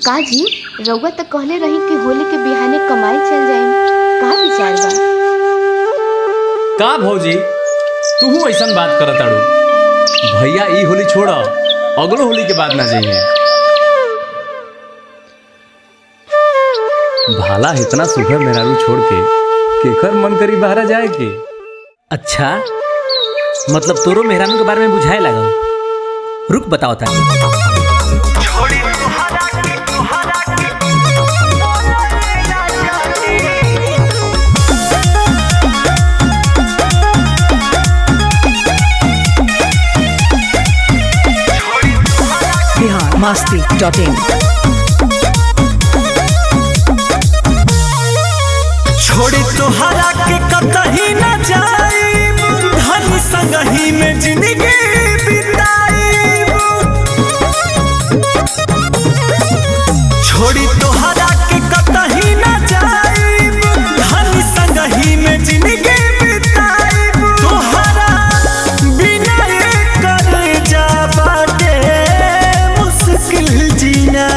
काजी रउआ तो कहले रही कि होली के बिहाने कमाई चल जाई, का विचार बा? का भौजी तू ऐसा बात करत आड़ू? भैया ई होली छोड़ अगलो होली के बाद ना जाइए। भाला इतना सुघर मेहरारू छोड़ के केकर मन करी बहरा जाए के। अच्छा मतलब तोरो मेहरानू के बारे में बुझाए लागल। रुक बताओ था। biharmasti.in छोड़ी तोहरा के कतही न जाइब, धन संगही में जिंदगी बिताइब। छोड़ी तोहरा के कतही न जाइब, धन संगही में जिंदगी बिताइब। तोहरा बिना कर जा बाटे मुश्किल जीना।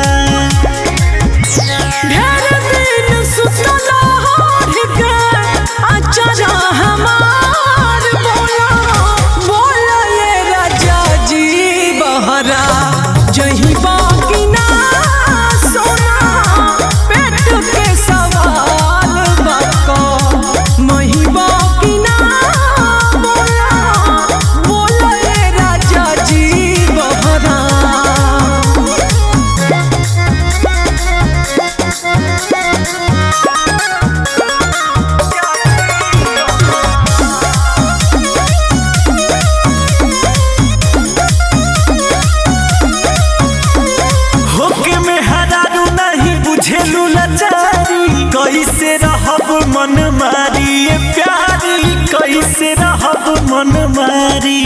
कैसे रहब मन मारी प्यारी, कैसे रहब मन मारी।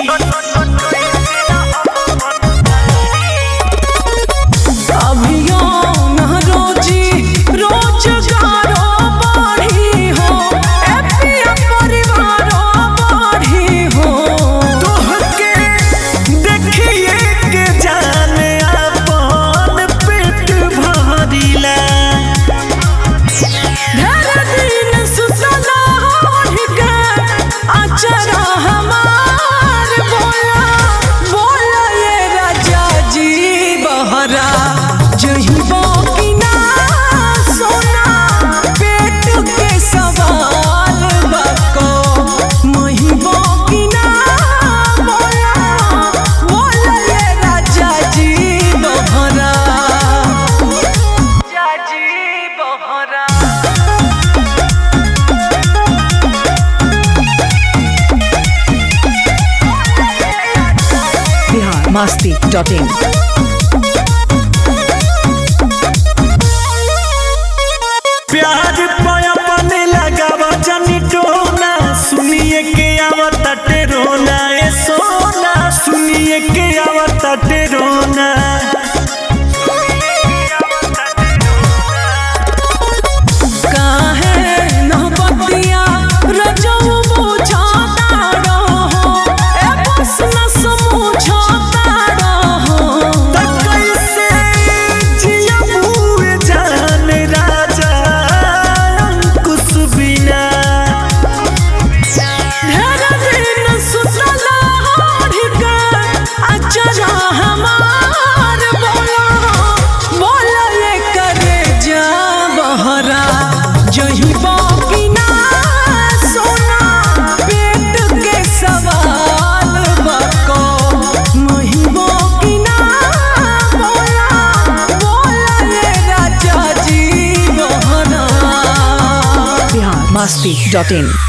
biharmasti.in प्यार पाया पाने लगा वजनी टोना, सुनिए के आवता टेरोना ए सोना, सुनिए के आवता टेरोना। biharmasti.in